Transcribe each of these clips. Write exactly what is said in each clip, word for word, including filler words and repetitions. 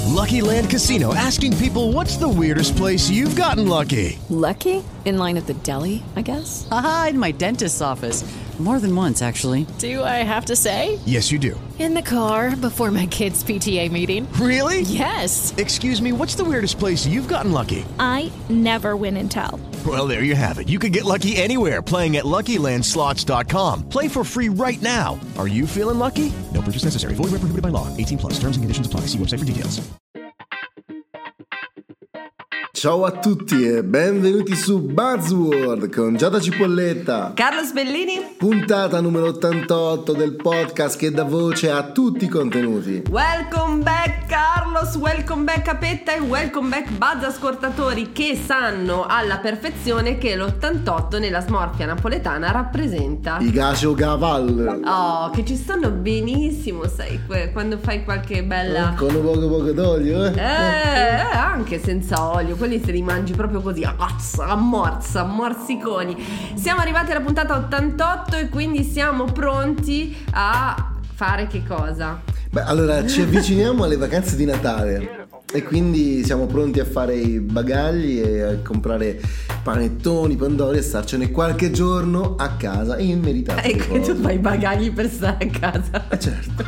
Lucky Land Casino, asking people, what's the weirdest place you've gotten lucky? Lucky? In line at the deli, I guess? Aha, in my dentist's office. More than once, actually. Do I have to say? Yes, you do. In the car before my kids' P T A meeting. Really? Yes. Excuse me, what's the weirdest place you've gotten lucky? I never win and tell. Well, there you have it. You can get lucky anywhere, playing at Lucky Land Slots dot com. Play for free right now. Are you feeling lucky? No purchase necessary. Void where prohibited by law. eighteen plus. Terms and conditions apply. See website for details. Ciao a tutti e benvenuti su Buzzword con Giada Cipolletta, Carlos Bellini, puntata numero ottantotto del podcast che dà voce a tutti i contenuti. Welcome back Carlos, welcome back Capetta e welcome back Buzz ascoltatori che sanno alla perfezione che l'ottantotto nella smorfia napoletana rappresenta I Gacio Caval. Oh, che ci stanno benissimo, sai, quando fai qualche bella... Eh, con un poco poco d'olio, eh? Eh, anche senza olio, quelli se li mangi proprio così, a cazzo, a morsa, a morsiconi. Siamo arrivati alla puntata ottantotto e quindi siamo pronti a fare che cosa? Beh, allora ci avviciniamo alle vacanze di Natale e quindi siamo pronti a fare i bagagli e a comprare panettoni, pandori e starcene qualche giorno a casa in meritato. E che tu fai i bagagli per stare a casa? Eh certo.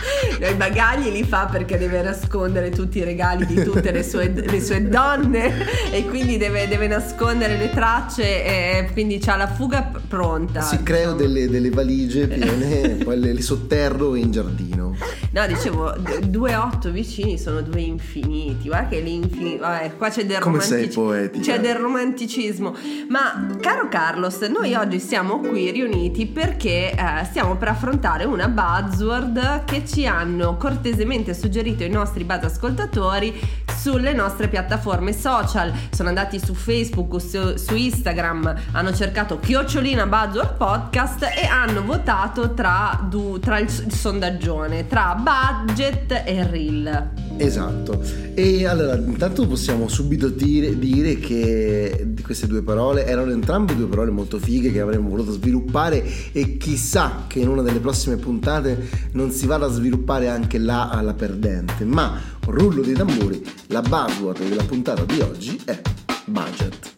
I bagagli li fa perché deve nascondere tutti i regali di tutte le sue, le sue donne e quindi deve, deve nascondere le tracce e quindi c'ha la fuga pronta. Si creo delle, delle valigie piene e poi le, le sotterro in giardino. No, dicevo, due otto vicini sono due infiniti. Guarda che l'infinito. Vabbè, qua c'è del Come romantici- sei poetica. C'è del romanticismo. Ma caro Carlos, noi oggi siamo qui riuniti perché eh, stiamo per affrontare una buzzword che ci hanno cortesemente suggerito i nostri buzz ascoltatori sulle nostre piattaforme social. Sono andati su Facebook, su, su Instagram, hanno cercato chiocciolina buzzword podcast e hanno votato tra, du, tra il, il sondaggione tra budget e reel. Esatto. E allora intanto possiamo subito dire, dire che di queste due parole erano entrambe due parole molto fighe che avremmo voluto sviluppare e chissà che in una delle prossime puntate non si vada a sviluppare anche la alla perdente. Ma rullo di tamburi, la buzzword della puntata di oggi è budget.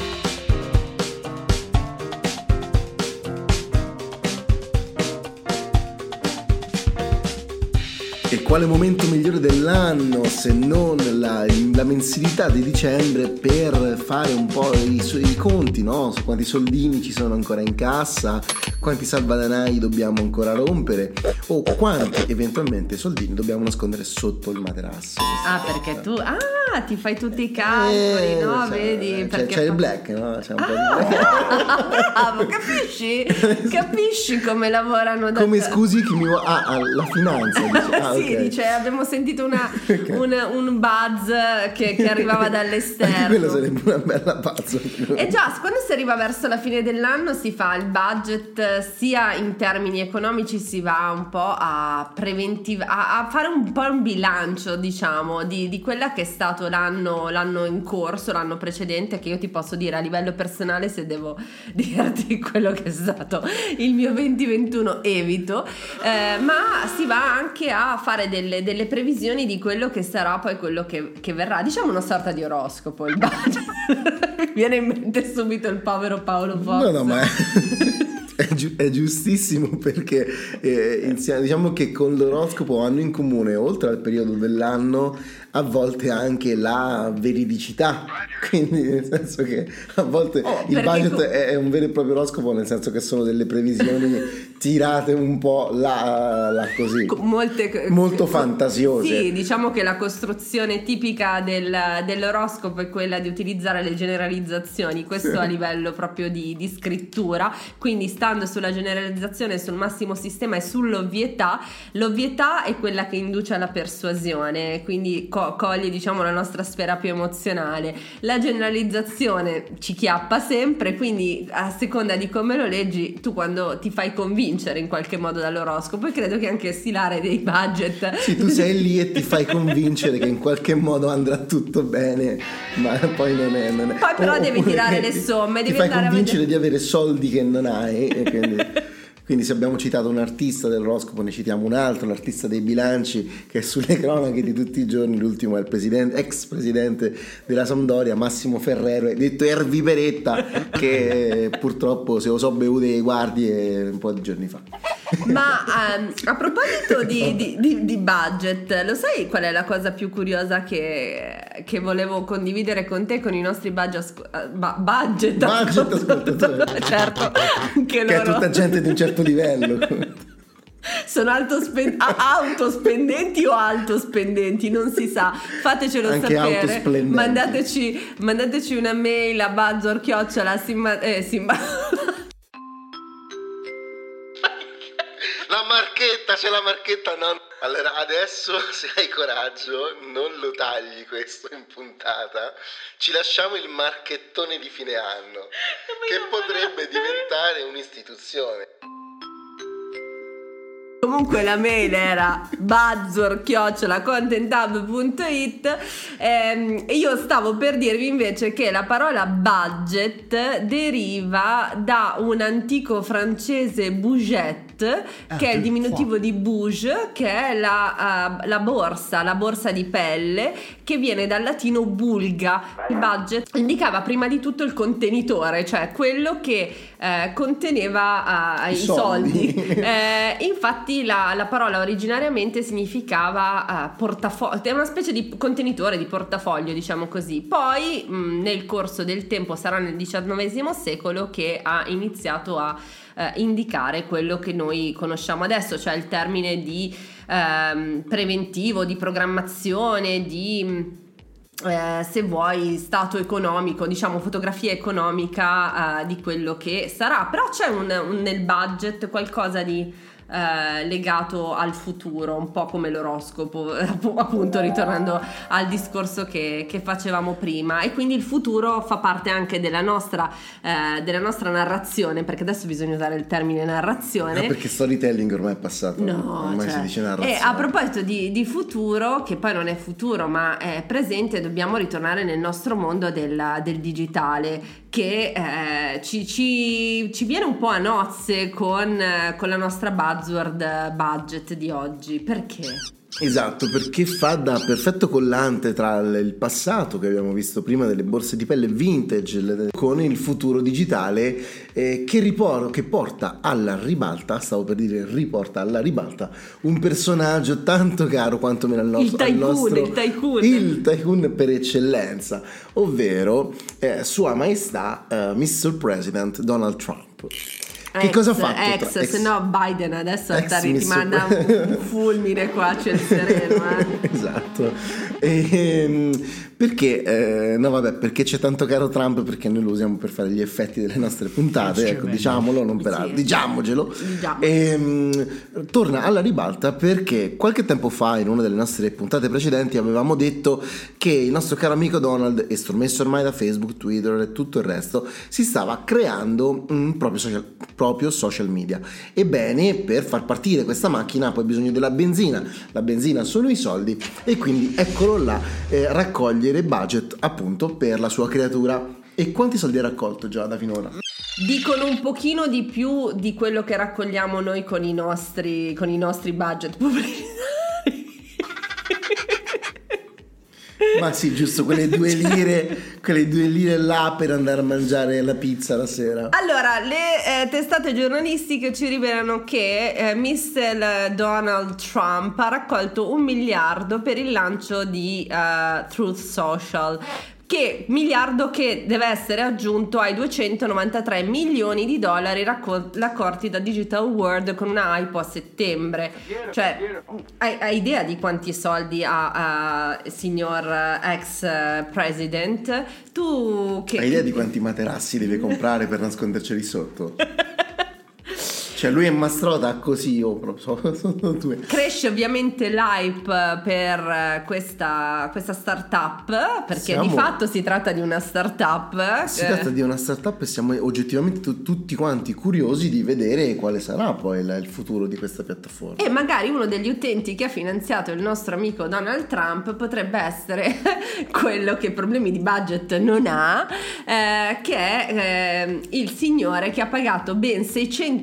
E quale momento migliore dell'anno se non la, la mensilità di dicembre per fare un po' i, i conti, no? Su quanti soldini ci sono ancora in cassa, quanti salvadanai dobbiamo ancora rompere o quanti eventualmente soldini dobbiamo nascondere sotto il materasso. Ah, perché tu ah, ti fai tutti i calcoli, eh, no? Cioè, Vedi? C'è, Perché c'è il fa... black, no? C'è un ah, po' di black. bravo, capisci? Capisci come lavorano da Come te? scusi chi mi vuole... Ah, ah, la finanza dice. Ah, sì, okay. dice abbiamo sentito una, Okay. un, un buzz che, che arrivava dall'esterno. Anche quella sarebbe una bella pazza. E già, quando si arriva verso la fine dell'anno si fa il budget sia in termini economici, si va un po' a preventiv- a, a fare un po' un bilancio, diciamo, di, di quella che è stato l'anno, l'anno in corso, l'anno precedente, che io ti posso dire a livello personale, se devo dirti quello che è stato il mio venti ventuno evito, eh, ma si va anche a fare delle, delle previsioni di quello che sarà poi quello che, che verrà, diciamo una sorta di oroscopo il budget. Mi viene in mente subito il povero Paolo Fox. No, no, ma è, è, gi- è giustissimo perché eh, insieme, diciamo che con l'oroscopo hanno in comune, oltre al periodo dell'anno, a volte anche la veridicità, quindi nel senso che a volte oh, il budget co- è un vero e proprio oroscopo, nel senso che sono delle previsioni tirate un po' là, là così, Molte, molto fantasiose. Sì, diciamo che la costruzione tipica del, dell'oroscopo è quella di utilizzare le generalizzazioni, questo sì. A livello proprio di, di scrittura, quindi stando sulla generalizzazione, sul massimo sistema e sull'ovvietà. L'ovvietà è quella che induce alla persuasione, quindi co- coglie diciamo la nostra sfera più emozionale. La generalizzazione ci chiappa sempre, quindi a seconda di come lo leggi tu quando ti fai convincere in qualche modo dall'oroscopo, e credo che anche stilare dei budget, sì, tu sei lì e ti fai convincere che in qualche modo andrà tutto bene, ma poi non è, non è. Poi però o, devi tirare le ti, somme, ti devi fai andare convincere a vedere... di avere soldi che non hai e quindi Quindi se abbiamo citato un artista dell'oroscopo ne citiamo un altro, l'artista dei bilanci che è sulle cronache di tutti i giorni. L'ultimo è il presidente, ex presidente della Sampdoria, Massimo Ferrero, detto Ervi Peretta, che purtroppo se lo so bevute i guardie un po' di giorni fa. Ma um, a proposito di, di, di, di budget, lo sai qual è la cosa più curiosa che, che volevo condividere con te, con i nostri budget, asco- ba- budget, budget ascoltatori? Certo, anche loro. Che è tutta gente di un certo livello. Sono autospen- autospendenti o altospendenti, non si sa, fatecelo anche sapere, mandateci, mandateci una mail a bazzor chiocciola simba, eh, simba. La marchetta, c'è la marchetta, no? Allora adesso, se hai coraggio, non lo tagli questo in puntata, ci lasciamo il marchettone di fine anno, che potrebbe diventare un'istituzione. Comunque la mail era bazzor chiocciola contenthub punto it e io stavo per dirvi invece che la parola budget deriva da un antico francese budget, che è il diminutivo di bouge, che è la, uh, la borsa, la borsa di pelle, che viene dal latino bulga. Il budget indicava prima di tutto il contenitore, cioè quello che eh, conteneva uh, i, i soldi, soldi. Eh, infatti la, la parola originariamente significava uh, portafoglio, è una specie di contenitore, di portafoglio, diciamo così. Poi mh, nel corso del tempo, sarà nel diciannovesimo secolo, che ha iniziato a Uh, indicare quello che noi conosciamo adesso, cioè il termine di uh, preventivo, di programmazione, di uh, se vuoi stato economico, diciamo fotografia economica uh, di quello che sarà. Però c'è un, un, nel budget qualcosa di Uh, legato al futuro, un po' come l'oroscopo, appunto, ritornando al discorso che, che facevamo prima, e quindi il futuro fa parte anche della nostra uh, della nostra narrazione, perché adesso bisogna usare il termine narrazione. Ah, perché storytelling ormai è passato, no, ormai cioè, si dice narrazione. E a proposito di, di futuro, che poi non è futuro ma è presente, dobbiamo ritornare nel nostro mondo del, del digitale, che eh, ci, ci, ci viene un po' a nozze con, con la nostra buzzword budget di oggi. Perché? Esatto, perché fa da perfetto collante tra il passato che abbiamo visto prima delle borse di pelle vintage con il futuro digitale, eh, che, ripor- che porta alla ribalta, stavo per dire riporta alla ribalta, un personaggio tanto caro quanto meno al, no- il tycoon, al nostro il tycoon. il tycoon per eccellenza, ovvero eh, Sua Maestà eh, mister President Donald Trump. Che ex, cosa ha fatto? Ex, tra, ex se no Biden adesso ti mister manda un fulmine qua a ciel sereno, eh. Esatto. E, perché eh, no vabbè, perché c'è tanto caro Trump, perché noi lo usiamo per fare gli effetti delle nostre puntate, ecco, diciamolo, non per altro, sì. diciamocelo. Diciamo. E, mh, torna alla ribalta perché qualche tempo fa, in una delle nostre puntate precedenti, avevamo detto che il nostro caro amico Donald, estromesso ormai da Facebook, Twitter e tutto il resto, si stava creando un proprio social, proprio social media. Ebbene, per far partire questa macchina ha poi bisogno della benzina, la benzina sono i soldi, e quindi eccolo là, eh, raccogliere budget appunto per la sua creatura. E quanti soldi ha raccolto già da finora? Dicono un pochino di più di quello che raccogliamo noi con i nostri, con i nostri budget pubblicitari. Ma sì, giusto, quelle due lire, quelle due lire là per andare a mangiare la pizza la sera. Allora, le eh, testate giornalistiche ci rivelano che eh, mister Donald Trump ha raccolto un miliardo per il lancio di uh, Truth Social, che miliardo che deve essere aggiunto ai duecentonovantatré milioni di dollari raccol- raccolti da Digital World con una hypo a settembre. Cioè, hai, hai idea di quanti soldi ha il uh, signor uh, ex uh, president? Tu che... Hai idea di quanti materassi deve comprare per nasconderceli sotto? Cioè lui è Mastrota così, o oh, proprio sono due. Cresce ovviamente l'hype per questa, questa startup, perché siamo, di fatto si tratta di una startup. Si eh. tratta di una startup e siamo oggettivamente t- tutti quanti curiosi di vedere quale sarà poi il, il futuro di questa piattaforma. E magari uno degli utenti che ha finanziato il nostro amico Donald Trump potrebbe essere quello che problemi di budget non ha, eh, che è eh, il signore che ha pagato ben seicentomila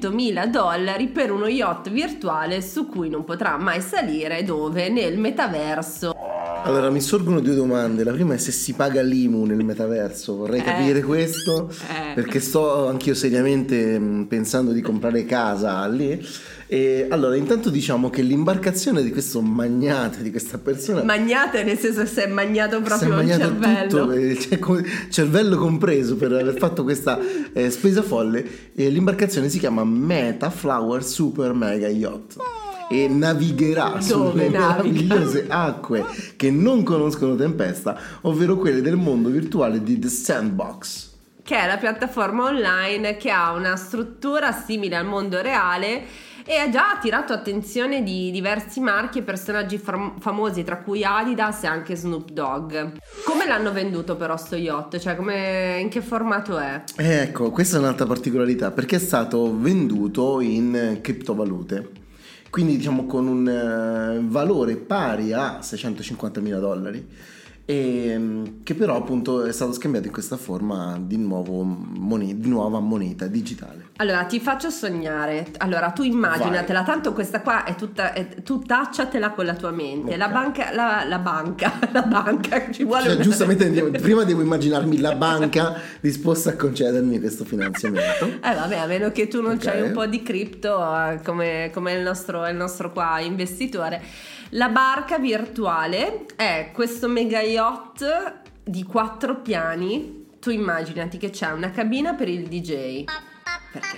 mila dollari per uno yacht virtuale su cui non potrà mai salire, dove? Nel metaverso. Allora mi sorgono due domande. La prima è se si paga l'I M U nel metaverso. Vorrei Eh. capire questo Eh. perché sto anch'io seriamente mh, pensando di comprare casa lì. E allora intanto diciamo che l'imbarcazione di questo magnate, di questa persona, Magnate nel senso che si è magnato si è proprio il magnato cervello. tutto, eh, cioè, come- cervello compreso, per aver fatto questa eh, spesa folle. E l'imbarcazione si chiama Meta Flower Super Mega Yacht e navigherà Dove sulle naviga? meravigliose acque che non conoscono tempesta, ovvero quelle del mondo virtuale di The Sandbox. Che è la piattaforma online che ha una struttura simile al mondo reale e ha già attirato attenzione di diversi marchi e personaggi fam- famosi, tra cui Adidas e anche Snoop Dogg. Come l'hanno venduto però sto yacht? Cioè come, in che formato è? Eh, Ecco, questa è un'altra particolarità, perché è stato venduto in criptovalute, quindi diciamo con un eh, valore pari a seicentocinquantamila dollari, e, mm, che però appunto è stato scambiato in questa forma di, nuovo moneta, di nuova moneta digitale. Allora ti faccio sognare. Allora tu immaginatela, tanto questa qua è tutta è, tu tacciatela con la tua mente. Ok. La banca la, la banca la banca ci vuole Cioè, una- giustamente devo- prima devo immaginarmi la banca disposta a concedermi questo finanziamento. Eh vabbè, a meno che tu non Ok. c'hai un po' di cripto eh, come, come il, nostro, il nostro qua investitore. La barca virtuale è questo mega yacht di quattro piani. Tu immaginati che c'è una cabina per il D J, perché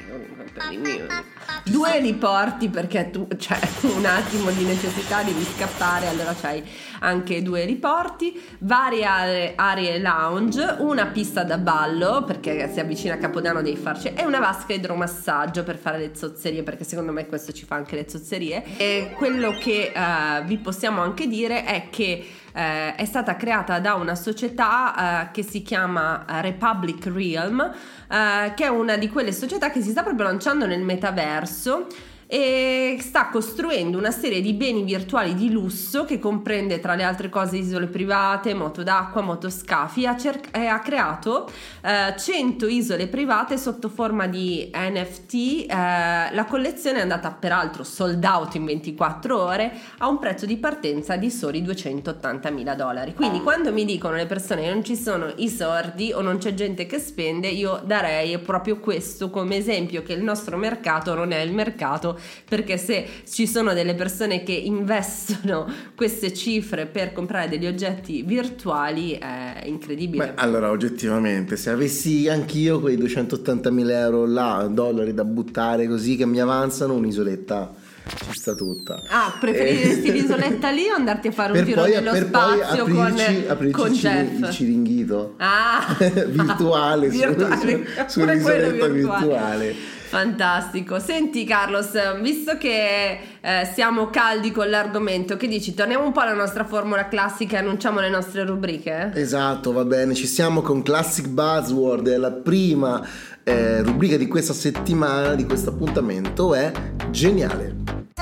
due eliporti perché tu c'è un attimo di necessità, devi scappare, allora c'hai anche due eliporti, varie aree, aree lounge, una pista da ballo perché si avvicina a Capodanno devi farci, e una vasca idromassaggio per fare le zozzerie, perché secondo me questo ci fa anche le zozzerie. E quello che eh, vi possiamo anche dire è che eh, è stata creata da una società eh, che si chiama Republic Realm, eh, che è una di quelle società che si sta proprio lanciando nel metaverso e sta costruendo una serie di beni virtuali di lusso che comprende tra le altre cose isole private, moto d'acqua, motoscafi. Ha, cer- e ha creato eh, cento isole private sotto forma di N F T. Eh, la collezione è andata peraltro sold out in ventiquattro ore a un prezzo di partenza di soli duecentottantamila dollari. Quindi quando mi dicono le persone che non ci sono i soldi o non c'è gente che spende, io darei proprio questo come esempio, che il nostro mercato non è il mercato, perché se ci sono delle persone che investono queste cifre per comprare degli oggetti virtuali è incredibile. Beh, allora oggettivamente se avessi anch'io quei duecentottantamila euro là, dollari da buttare così che mi avanzano, un'isoletta ci sta tutta. Ah, preferiresti Eh, l'isoletta lì o andarti a fare un per giro poi, nello per poi spazio aprirci, con, aprirci con il ciri- Jeff? il ciringhito Ah, virtuale, su- virtuale. su- Pure sull'isoletta quello virtuale. virtuale. Fantastico. Senti Carlos, visto che eh, siamo caldi con l'argomento, che dici? Torniamo un po' alla nostra formula classica e annunciamo le nostre rubriche? Esatto, va bene, ci siamo con Classic Buzzword, è la prima eh, rubrica di questa settimana, di questo appuntamento, è geniale.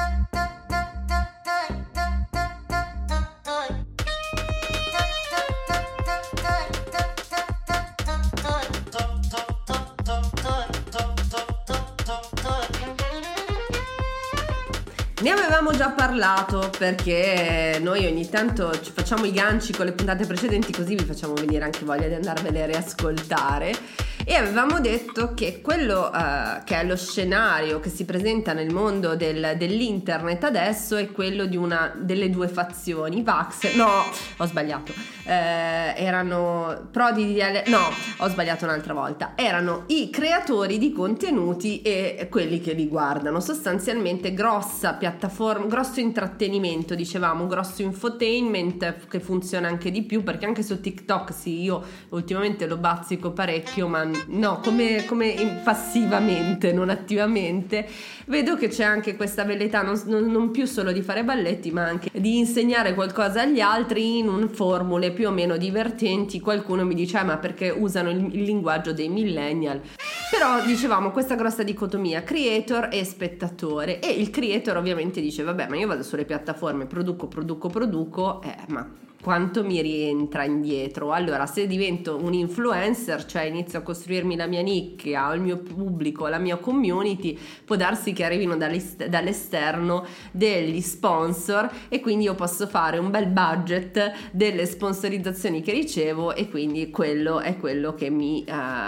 Ne avevamo già parlato perché noi ogni tanto ci facciamo i ganci con le puntate precedenti, così vi facciamo venire anche voglia di andarvele a riascoltare, e avevamo detto che quello uh, che è lo scenario che si presenta nel mondo del, dell'internet adesso è quello di una delle due fazioni, Vax, no, ho sbagliato, eh, erano Prodi di Ale- no, ho sbagliato un'altra volta, erano i creatori di contenuti e quelli che li guardano, sostanzialmente grossa piattaforma, grosso intrattenimento, dicevamo, grosso infotainment che funziona anche di più, perché anche su TikTok sì, io ultimamente lo bazzico parecchio, ma no, come, come passivamente, non attivamente. Vedo che c'è anche questa velleità non, non, non più solo di fare balletti, ma anche di insegnare qualcosa agli altri in un formule più o meno divertenti. Qualcuno mi dice, eh, ma perché usano il, il linguaggio dei millennial? Però dicevamo questa grossa dicotomia creator e spettatore, e il creator ovviamente dice, vabbè, ma io vado sulle piattaforme, produco, produco, produco, eh, ma quanto mi rientra indietro. Allora, se divento un influencer, cioè inizio a costruirmi la mia nicchia, il mio pubblico, la mia community, può darsi che arrivino dall'esterno degli sponsor e quindi io posso fare un bel budget delle sponsorizzazioni che ricevo, e quindi quello è quello che mi eh,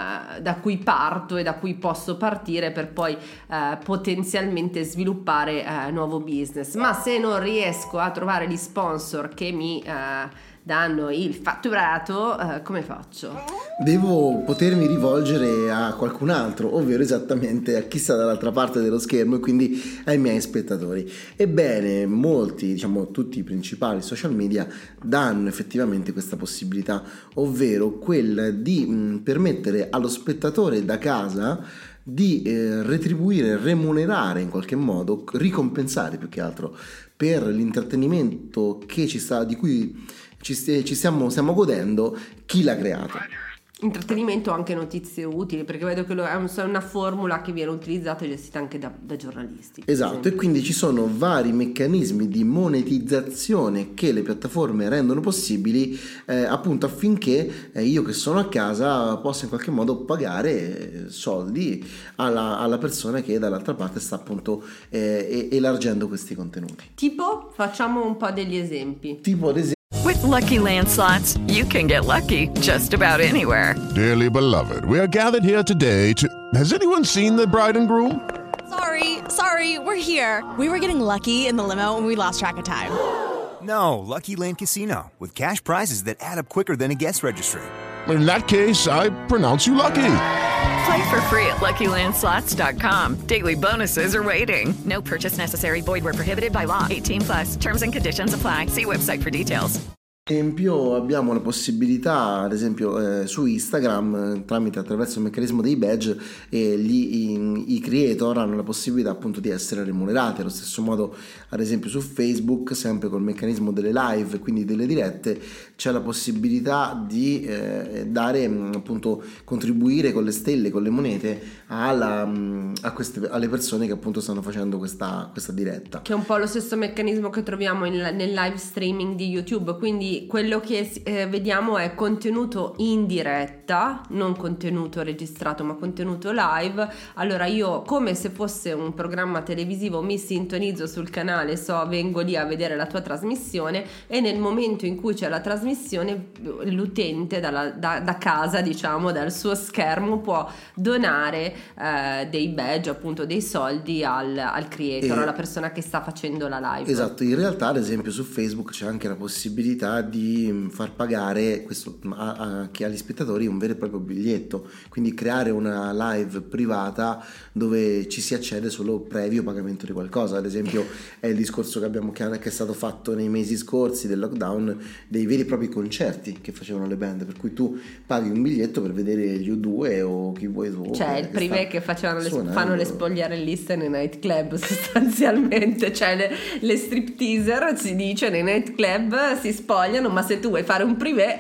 da cui parto e da cui posso partire per poi eh, potenzialmente sviluppare eh, nuovo business. Ma se non riesco a trovare gli sponsor che mi eh, danno il fatturato, eh, come faccio? Devo potermi rivolgere a qualcun altro, ovvero esattamente a chi sta dall'altra parte dello schermo, e quindi ai miei spettatori. Ebbene, molti, diciamo tutti i principali social media danno effettivamente questa possibilità, ovvero quella di mh, permettere allo spettatore da casa di eh, retribuire, remunerare in qualche modo, ricompensare più che altro per l'intrattenimento che ci sta, di cui ci, ci stiamo, stiamo godendo, chi l'ha creato. Intrattenimento, anche notizie utili, perché vedo che è una formula che viene utilizzata e gestita anche da, da giornalisti. Esatto, e quindi ci sono vari meccanismi di monetizzazione che le piattaforme rendono possibili, eh, appunto affinché eh, io che sono a casa possa in qualche modo pagare soldi alla, alla persona che dall'altra parte sta appunto eh, elargendo questi contenuti. Tipo, facciamo un po' degli esempi. Tipo ad esempio, With Lucky Land Slots, you can get lucky just about anywhere. Dearly beloved, we are gathered here today to... Has anyone seen the bride and groom? Sorry, sorry, we're here. We were getting lucky in the limo and we lost track of time. No, Lucky Land Casino, with cash prizes that add up quicker than a guest registry. In that case, I pronounce you lucky. Play for free at Lucky Land Slots dot com. Daily bonuses are waiting. No purchase necessary. Void where prohibited by law. eighteen plus. Terms and conditions apply. See website for details. Ad esempio abbiamo la possibilità, ad esempio eh, su Instagram, tramite attraverso il meccanismo dei badge, e gli, i, i creator hanno la possibilità appunto di essere remunerati. Allo stesso modo, ad esempio su Facebook, sempre col meccanismo delle live, quindi delle dirette, c'è la possibilità di eh, dare appunto, contribuire con le stelle, con le monete alla, a queste, alle persone che appunto stanno facendo questa, questa diretta, che è un po' lo stesso meccanismo che troviamo in, nel live streaming di YouTube. Quindi quello che eh, vediamo è contenuto in diretta, non contenuto registrato ma contenuto live. Allora io, come se fosse un programma televisivo, mi sintonizzo sul canale, so, vengo lì a vedere la tua trasmissione, e nel momento in cui c'è la trasmissione l'utente dalla, da, da casa, diciamo dal suo schermo, può donare eh, dei badge, appunto dei soldi al, al creator, e alla persona che sta facendo la live. Esatto, in realtà ad esempio su Facebook c'è anche la possibilità di far pagare questo anche agli spettatori un vero e proprio biglietto, quindi creare una live privata dove ci si accede solo previo pagamento di qualcosa. Ad esempio è il discorso che abbiamo che è stato fatto nei mesi scorsi del lockdown, dei veri e propri concerti che facevano le band, per cui tu paghi un biglietto per vedere gli U due o chi vuoi tu, cioè il privé che facevano le, fanno le spogliarelliste nei nightclub sostanzialmente, cioè le, le stripteaser, si dice, nei nightclub si spogliano, ma se tu vuoi fare un privé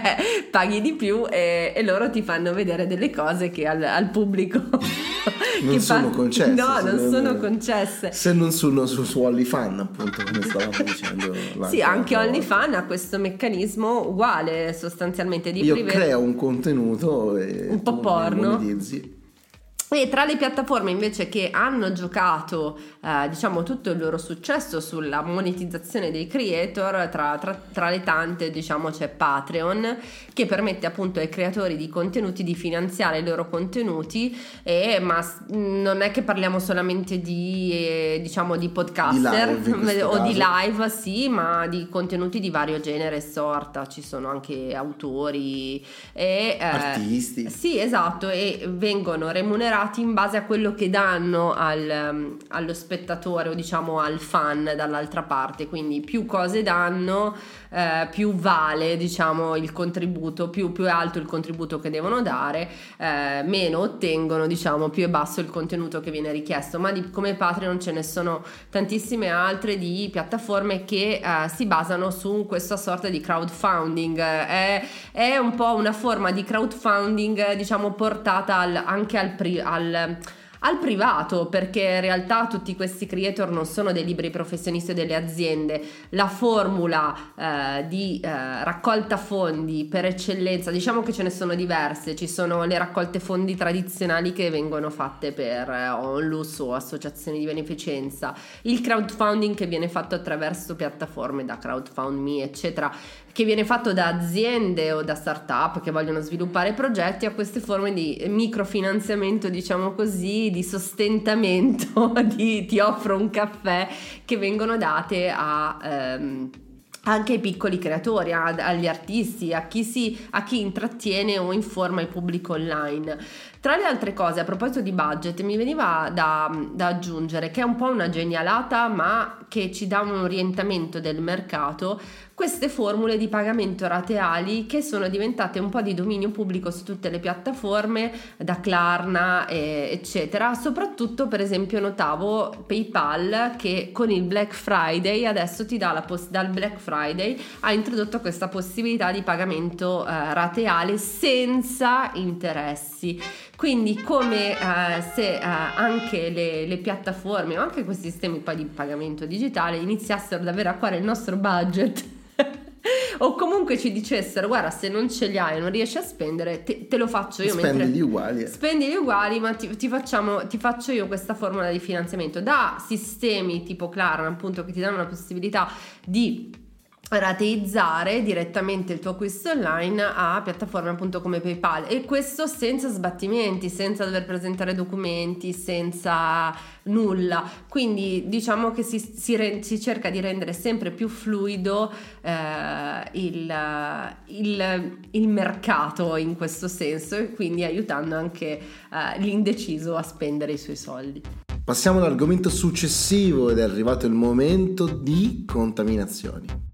paghi di più, e, e loro ti fanno vedere delle cose che al, al pubblico non che sono fa... concesse. No, non non sono concesse. Se non sono su, su OnlyFans, appunto, come stavamo dicendo. Sì, anche OnlyFans ha questo meccanismo uguale sostanzialmente di Io privé. creo un contenuto e un po' porno. Monetizzi. E tra le piattaforme invece che hanno giocato eh, diciamo tutto il loro successo sulla monetizzazione dei creator, tra, tra, tra le tante diciamo c'è Patreon, che permette appunto ai creatori di contenuti di finanziare i loro contenuti, e ma non è che parliamo solamente di eh, diciamo di podcaster di live, o caso. di live, sì, ma di contenuti di vario genere e sorta. Ci sono anche autori e eh, artisti, sì, esatto, e vengono remunerati in base a quello che danno al, allo spettatore, o diciamo al fan dall'altra parte. Quindi più cose danno, eh, più vale diciamo il contributo, più, più è alto il contributo che devono dare, eh, meno ottengono, diciamo più è basso il contenuto che viene richiesto. Ma di, come Patreon ce ne sono tantissime altre di piattaforme che eh, si basano su questa sorta di crowdfunding. È, è un po' una forma di crowdfunding diciamo portata al, anche al, pri, al al privato, perché in realtà tutti questi creator non sono dei liberi professionisti o delle aziende. La formula eh, di eh, raccolta fondi per eccellenza, diciamo che ce ne sono diverse, ci sono le raccolte fondi tradizionali che vengono fatte per eh, onlus o associazioni di beneficenza, il crowdfunding che viene fatto attraverso piattaforme da CrowdFundMe eccetera, che viene fatto da aziende o da start-up che vogliono sviluppare progetti, a queste forme di microfinanziamento, diciamo così, di sostentamento, di ti offro un caffè, che vengono date a ehm, anche ai piccoli creatori, a, agli artisti, a chi, si, a chi intrattiene o informa il pubblico online. Tra le altre cose, a proposito di budget, mi veniva da, da aggiungere che è un po' una genialata, ma che ci dà un orientamento del mercato, queste formule di pagamento rateali che sono diventate un po' di dominio pubblico su tutte le piattaforme, da Klarna eh, eccetera. Soprattutto, per esempio, notavo PayPal che con il Black Friday adesso ti dà la poss- dal Black Friday ha introdotto questa possibilità di pagamento eh, rateale senza interessi. Quindi come eh, se eh, anche le, le piattaforme o anche questi sistemi poi di pagamento digitale iniziassero ad avere a cuore il nostro budget o comunque ci dicessero: guarda, se non ce li hai, non riesci a spendere, te, te lo faccio io. Spendili mentre... uguali. Spendili uguali, ma ti, ti, facciamo, ti faccio io questa formula di finanziamento. Da sistemi tipo Klarna, appunto, che ti danno la possibilità di rateizzare direttamente il tuo acquisto online a piattaforme appunto come PayPal, e questo senza sbattimenti, senza dover presentare documenti, senza nulla. Quindi diciamo che si, si, re, si cerca di rendere sempre più fluido eh, il, il, il mercato in questo senso, e quindi aiutando anche eh, l'indeciso a spendere i suoi soldi. Passiamo all'argomento successivo ed è arrivato il momento di contaminazioni.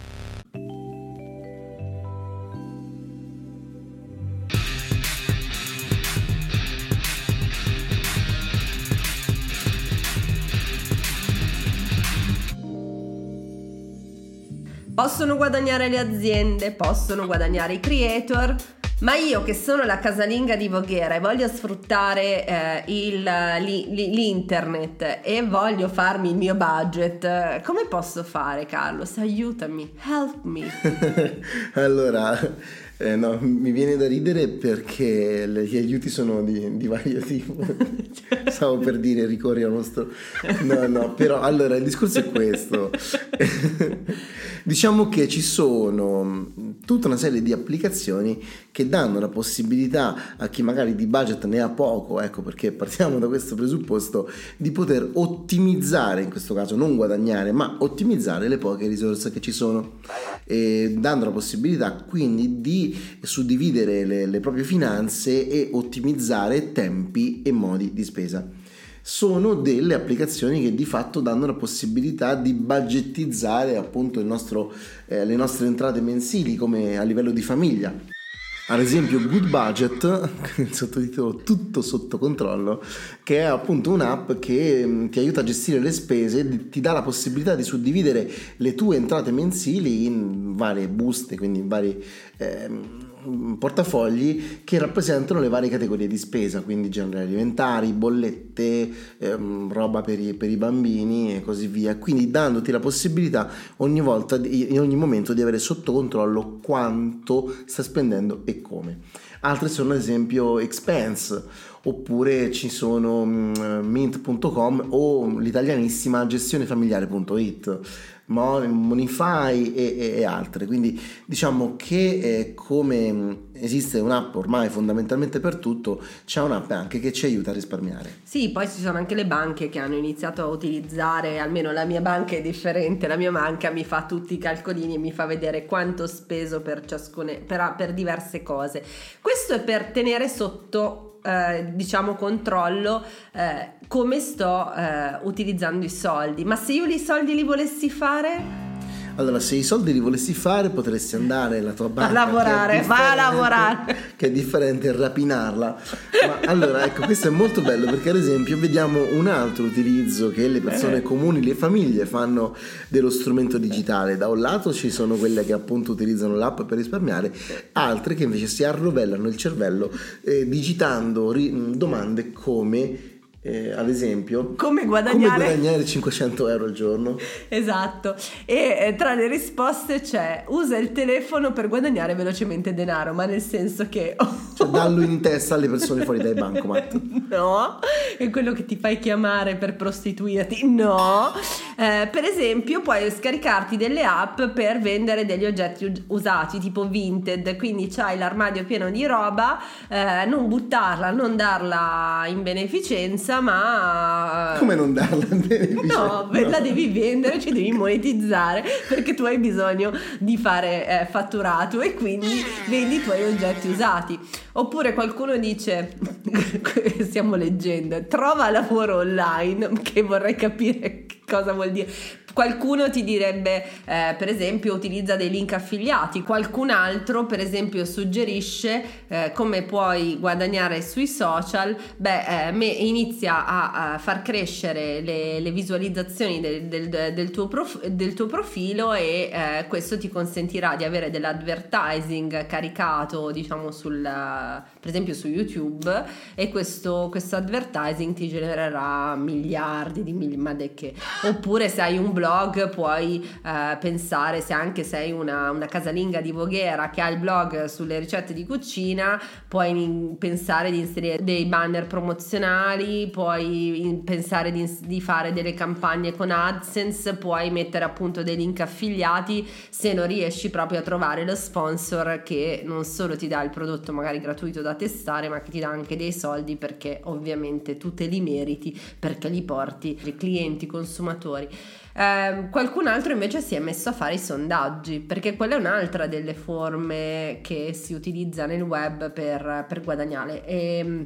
Possono guadagnare le aziende, possono guadagnare i creator, ma io che sono la casalinga di Voghera e voglio sfruttare eh, il, li, li, l'internet e voglio farmi il mio budget, come posso fare, Carlos? Aiutami, help me. Allora, eh, no, mi viene da ridere perché gli aiuti sono di, di vario tipo. Stavo per dire ricorri al nostro... No, no, però allora il discorso è questo. Diciamo che ci sono tutta una serie di applicazioni che danno la possibilità a chi magari di budget ne ha poco, ecco perché partiamo da questo presupposto, di poter ottimizzare, in questo caso non guadagnare, ma ottimizzare le poche risorse che ci sono, e dando la possibilità quindi di suddividere le, le proprie finanze e ottimizzare tempi e modi di spesa. Sono delle applicazioni che di fatto danno la possibilità di budgetizzare appunto il nostro, eh, le nostre entrate mensili come a livello di famiglia. Ad esempio Good Budget, il sottotitolo Tutto sotto controllo, che è appunto un'app che ti aiuta a gestire le spese, ti dà la possibilità di suddividere le tue entrate mensili in varie buste, quindi in vari eh, portafogli che rappresentano le varie categorie di spesa, quindi generi alimentari, bollette, ehm, roba per i, per i bambini e così via, quindi dandoti la possibilità ogni volta, di, in ogni momento, di avere sotto controllo quanto sta spendendo e come. Altre sono ad esempio Expense, oppure ci sono um, mint punto com o l'italianissima gestionefamiliare punto it, Monify e, e, e altre. Quindi diciamo che eh, come esiste un'app ormai fondamentalmente per tutto, c'è un'app anche che ci aiuta a risparmiare. Sì, poi ci sono anche le banche che hanno iniziato a utilizzare, almeno la mia banca è differente, la mia banca mi fa tutti i calcolini e mi fa vedere quanto ho speso per ciascune, per, per diverse cose. Questo è per tenere sotto Eh, diciamo controllo eh, come sto eh, utilizzando i soldi. Ma se io i soldi li volessi fare? Allora, se i soldi li volessi fare, potresti andare alla tua banca a lavorare, va a lavorare, che è differente, e rapinarla. Ma allora, ecco, questo è molto bello perché ad esempio vediamo un altro utilizzo che le persone comuni, le famiglie fanno dello strumento digitale. Da un lato ci sono quelle che appunto utilizzano l'app per risparmiare, altre che invece si arrovellano il cervello eh, digitando ri- domande come: Eh, ad esempio, come guadagnare... come guadagnare cinquecento euro al giorno. Esatto. E eh, tra le risposte c'è: usa il telefono per guadagnare velocemente denaro, ma nel senso che cioè dallo in testa alle persone fuori dai bancomat. No, è quello che ti fai chiamare per prostituirti. No. Eh, per esempio puoi scaricarti delle app per vendere degli oggetti usati tipo Vinted, quindi c'hai l'armadio pieno di roba, eh, non buttarla, non darla in beneficenza, ma come non darla in beneficenza? No, la devi vendere, ci devi monetizzare perché tu hai bisogno di fare eh, fatturato e quindi vendi i tuoi oggetti usati. Oppure qualcuno dice, stiamo leggendo, trova lavoro online, che vorrei capire che cosa vuol dire. Qualcuno ti direbbe eh, per esempio utilizza dei link affiliati, qualcun altro per esempio suggerisce eh, come puoi guadagnare sui social. Beh, eh, me, inizia a, a far crescere le, le visualizzazioni del, del, del, tuo prof, del tuo profilo e eh, questo ti consentirà di avere dell'advertising caricato, diciamo, sul, per esempio su YouTube, e questo, questo advertising ti genererà miliardi di mil- ma de che. Oppure se hai un blog puoi eh, pensare, se anche sei una, una casalinga di Voghera che ha il blog sulle ricette di cucina, puoi in, pensare di inserire dei banner promozionali, puoi in, pensare di, di fare delle campagne con AdSense, puoi mettere appunto dei link affiliati se non riesci proprio a trovare lo sponsor che non solo ti dà il prodotto magari gratuito da testare, ma che ti dà anche dei soldi, perché ovviamente tu te li meriti perché li porti ai clienti consumatori. Eh, qualcun altro invece si è messo a fare i sondaggi, perché quella è un'altra delle forme che si utilizza nel web per, per guadagnare, e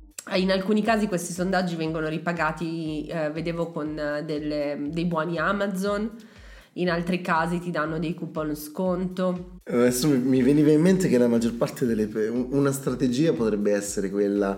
in alcuni casi questi sondaggi vengono ripagati, eh, vedevo con delle, dei buoni Amazon, in altri casi ti danno dei coupon sconto. Adesso mi veniva in mente che la maggior parte delle una strategia potrebbe essere quella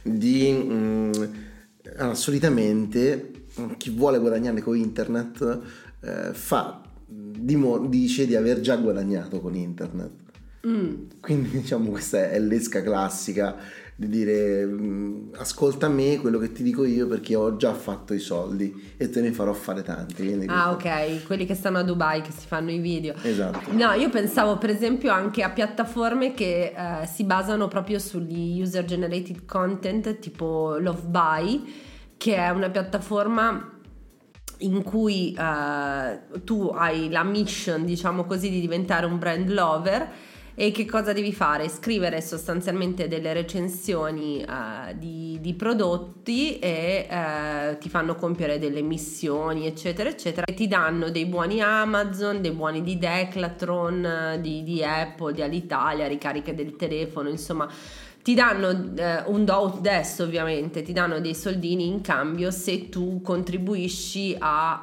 di mh, allora, solitamente chi vuole guadagnare con internet eh, fa dimo, dice di aver già guadagnato con internet. Mm. Quindi diciamo questa è l'esca classica di dire mh, ascolta me quello che ti dico io perché ho già fatto i soldi e te ne farò fare tanti. Quindi ah questo... ok, quelli che stanno a Dubai che si fanno i video. Esatto. No, io pensavo per esempio anche a piattaforme che eh, si basano proprio sugli user generated content tipo Lovebuy, che è una piattaforma in cui uh, tu hai la mission, diciamo così, di diventare un brand lover. E che cosa devi fare? Scrivere sostanzialmente delle recensioni uh, di, di prodotti e uh, ti fanno compiere delle missioni eccetera eccetera, e ti danno dei buoni Amazon, dei buoni di Decathlon, di, di Apple, di Alitalia, ricariche del telefono, insomma ti danno eh, un do adesso ovviamente ti danno dei soldini in cambio se tu contribuisci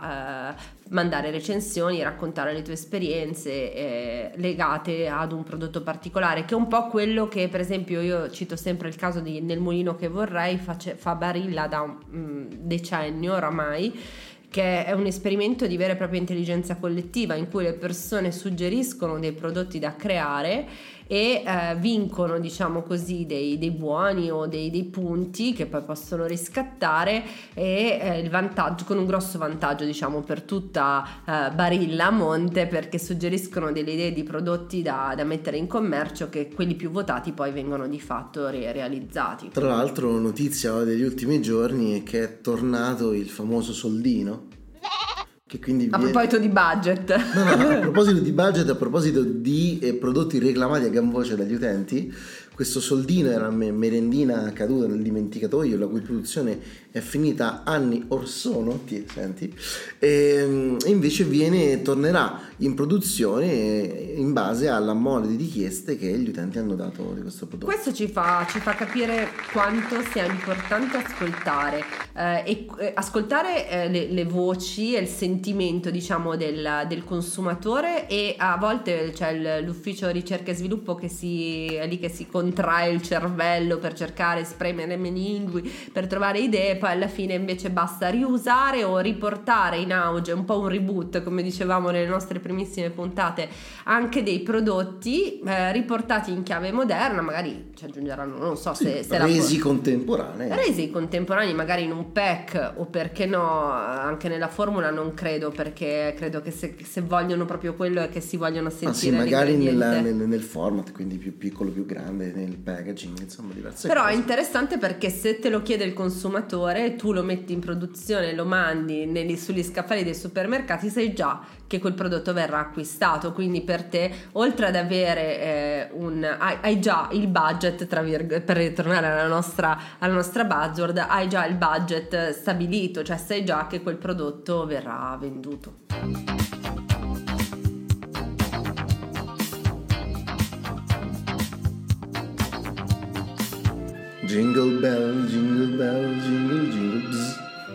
a eh, mandare recensioni e raccontare le tue esperienze eh, legate ad un prodotto particolare, che è un po' quello che per esempio io cito sempre il caso di Nel Mulino che Vorrei face, fa Barilla da un mm, decennio oramai, che è un esperimento di vera e propria intelligenza collettiva in cui le persone suggeriscono dei prodotti da creare e eh, vincono, diciamo così, dei, dei buoni o dei, dei punti che poi possono riscattare, e eh, il vantaggio, con un grosso vantaggio diciamo per tutta eh, Barilla a monte, perché suggeriscono delle idee di prodotti da, da mettere in commercio, che quelli più votati poi vengono di fatto re- realizzati. Tra l'altro notizia degli ultimi giorni è che è tornato il famoso soldino, che quindi a viene... proposito di budget no, no, a proposito di budget, a proposito di eh, prodotti reclamati a gran voce dagli utenti, questo soldino era una merendina caduta nel dimenticatoio, la cui produzione è finita anni or sono, ti senti, e, e invece viene, tornerà in produzione in base alla mole di richieste che gli utenti hanno dato di questo prodotto. Questo ci fa, ci fa capire quanto sia importante ascoltare eh, e eh, ascoltare eh, le, le voci e il sentimento, diciamo, del, del consumatore, e a volte c'è l'ufficio ricerca e sviluppo che si, è lì che si controlla contrae il cervello per cercare, spreme le meningi per trovare idee, poi alla fine invece basta riusare o riportare in auge, un po' un reboot, come dicevamo nelle nostre primissime puntate, anche dei prodotti eh, riportati in chiave moderna, magari ci aggiungeranno, non so se, se resi la... contemporanei resi contemporanei magari in un pack, o perché no anche nella formula, non credo, perché credo che se, se vogliono proprio quello è che si vogliono sentire, ah, sì, magari nella, nel, nel format, quindi più piccolo, più grande, nel packaging, insomma diverse però cose. È interessante perché se te lo chiede il consumatore, tu lo metti in produzione, lo mandi negli, sugli scaffali dei supermercati, sai già che quel prodotto verrà acquistato, quindi per te, oltre ad avere eh, un hai, hai già il budget, tra virg- per ritornare alla nostra, alla nostra buzzword, hai già il budget stabilito, cioè sai già che quel prodotto verrà venduto. Jingle bell, jingle bell, jingle jingle bzz.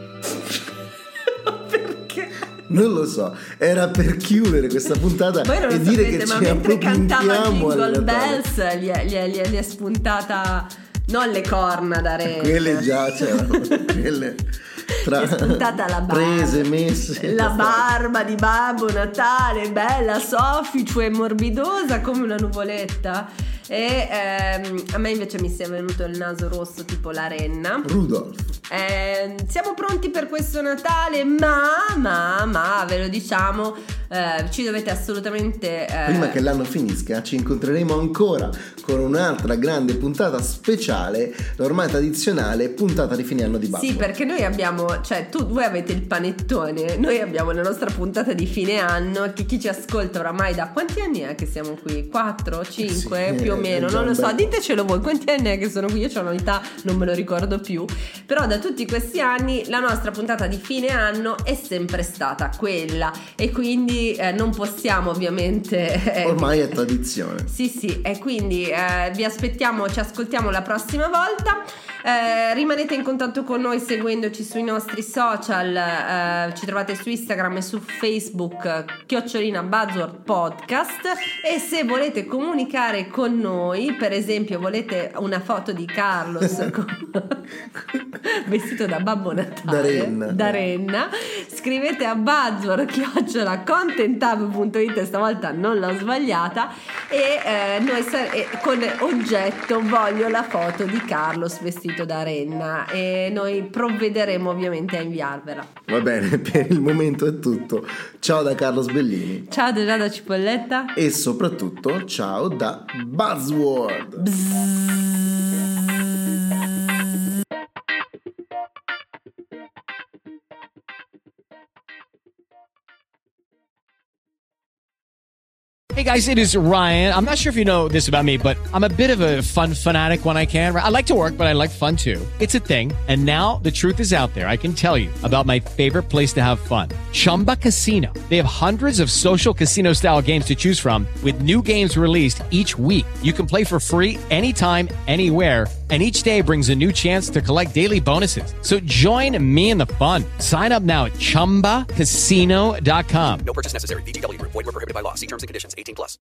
Perché? Non lo so, era per chiudere questa puntata e dire sapete, che ma ci mentre cantava appropintiamo Jingle Bells gli è, gli, è, gli, è, gli è spuntata non le corna da re, quelle già c'erano, quelle tra spuntata la barba, prese, messe, la barba di Babbo Natale, bella, sofficua e morbidosa come una nuvoletta. E ehm, a me invece mi si è venuto il naso rosso tipo la renna. Rudolph. Eh, siamo pronti per questo Natale, ma, ma, ma, ve lo diciamo, eh, ci dovete assolutamente... Eh... Prima che l'anno finisca ci incontreremo ancora con un'altra grande puntata speciale, l'ormai tradizionale puntata di fine anno di Buzzword. Sì, perché noi abbiamo, cioè tu, voi avete il panettone, noi abbiamo la nostra puntata di fine anno, che chi ci ascolta oramai da quanti anni è che siamo qui? quattro, cinque, sì, più o meno, non lo so, bello. Ditecelo voi, quanti anni è che sono qui? Io ho un'età, non me lo ricordo più, però da tutti questi anni la nostra puntata di fine anno è sempre stata quella, e quindi eh, non possiamo ovviamente eh, ormai è tradizione. Sì sì, e quindi eh, vi aspettiamo, ci ascoltiamo la prossima volta. Eh, rimanete in contatto con noi seguendoci sui nostri social, eh, ci trovate su Instagram e su Facebook chiocciolina Buzzword Podcast, e se volete comunicare con noi, per esempio volete una foto di Carlos con... vestito da Babbo Natale da Renna, da Renna, scrivete a Buzzword chiocciola contentab punto it, stavolta non l'ho sbagliata, e eh, noi sar- e con oggetto voglio la foto di Carlos vestito da Renna, e noi provvederemo ovviamente a inviarvela. Va bene, per il momento è tutto. Ciao da Carlos Bellini. Ciao da Giada Cipolletta. E soprattutto ciao da Buzzword. Bzzz. Hey guys, it is Ryan. I'm not sure if you know this about me, but I'm a bit of a fun fanatic when I can. I like to work, but I like fun too. It's a thing. And now the truth is out there. I can tell you about my favorite place to have fun. Chumba Casino. They have hundreds of social casino style games to choose from with new games released each week. You can play for free anytime, anywhere. And each day brings a new chance to collect daily bonuses. So join me in the fun. Sign up now at chumba casino dot com. No purchase necessary. V G W Group. Void where prohibited by law. See terms and conditions. eighteen plus.